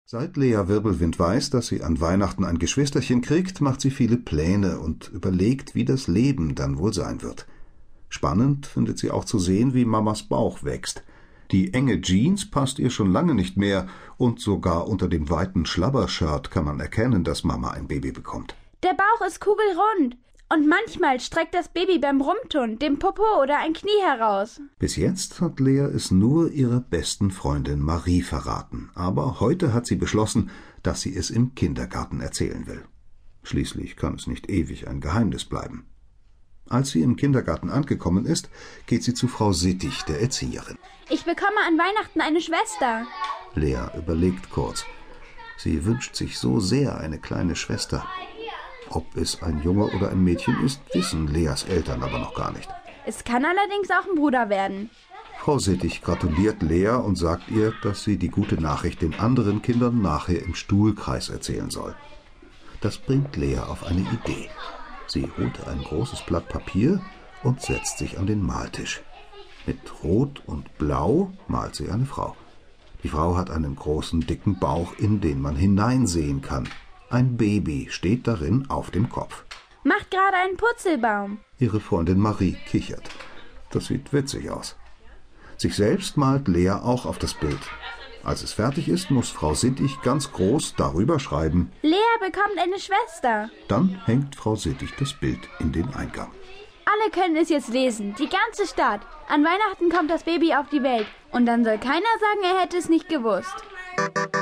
Seit Lea Wirbelwind weiß, dass sie an Weihnachten ein Geschwisterchen kriegt, macht sie viele Pläne und überlegt, wie das Leben dann wohl sein wird. Spannend findet sie auch zu sehen, wie Mamas Bauch wächst. Die enge Jeans passt ihr schon lange nicht mehr und sogar unter dem weiten Schlabbershirt kann man erkennen, dass Mama ein Baby bekommt. Der Bauch ist kugelrund und manchmal streckt das Baby beim Rumtun dem Popo oder ein Knie heraus. Bis jetzt hat Lea es nur ihrer besten Freundin Marie verraten, aber heute hat sie beschlossen, dass sie es im Kindergarten erzählen will. Schließlich kann es nicht ewig ein Geheimnis bleiben. Als sie im Kindergarten angekommen ist, geht sie zu Frau Sittig, der Erzieherin. Ich bekomme an Weihnachten eine Schwester. Lea überlegt kurz. Sie wünscht sich so sehr eine kleine Schwester. Ob es ein Junge oder ein Mädchen ist, wissen Leas Eltern aber noch gar nicht. Es kann allerdings auch ein Bruder werden. Frau Sittig gratuliert Lea und sagt ihr, dass sie die gute Nachricht den anderen Kindern nachher im Stuhlkreis erzählen soll. Das bringt Lea auf eine Idee. Sie holt ein großes Blatt Papier und setzt sich an den Maltisch. Mit Rot und Blau malt sie eine Frau. Die Frau hat einen großen, dicken Bauch, in den man hineinsehen kann. Ein Baby steht darin auf dem Kopf. Macht gerade einen Purzelbaum. Ihre Freundin Marie kichert. Das sieht witzig aus. Sich selbst malt Lea auch auf das Bild. Als es fertig ist, muss Frau Sittig ganz groß darüber schreiben: Lea bekommt eine Schwester. Dann hängt Frau Sittig das Bild in den Eingang. Alle können es jetzt lesen, die ganze Stadt. An Weihnachten kommt das Baby auf die Welt. Und dann soll keiner sagen, er hätte es nicht gewusst.